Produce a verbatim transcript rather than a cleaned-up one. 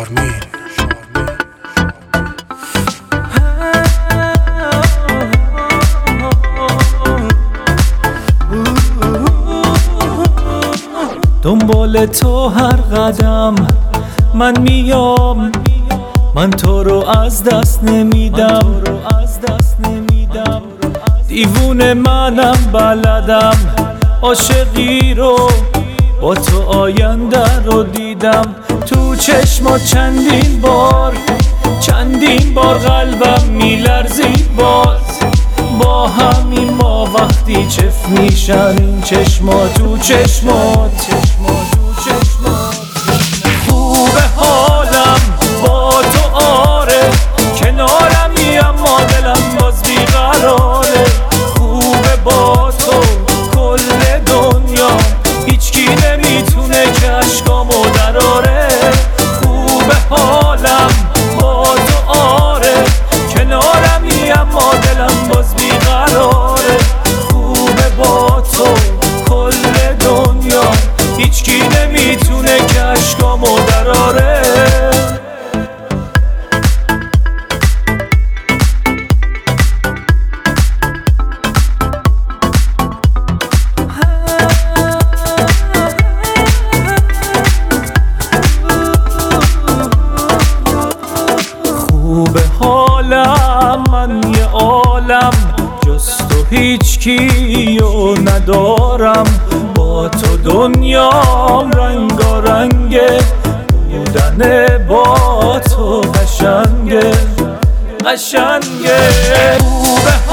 شارمین. دنبال تو هر قدم من میام، من تو رو از دست نمیدم. دیوونه منم بلدم عاشقی رو، با تو آینده رو دیدم. تو چشمات چندین بار چندین بار قلبم میلرزید باز. با همین ما وقتی چف میشن این چشمات تو چشمات. خوبه حالم با تو آره، کنارمی اما دلم باز بیقراره. خوبه با تو کل دنیا، هیچکی نمیتونه که اشکامو دراره. خوبه حالم با تو آره، کنارمی اما دلم باز بیقراره. خوبه با تو کل دنیا، هیچکی نمیتونه که اشکامو دراره. خوبه حالم من یه عالم، جز تو هیچ کیو ندارم. با تو دنیام رنگارنگه، بودن با تو قشنگه قشنگه. خوبه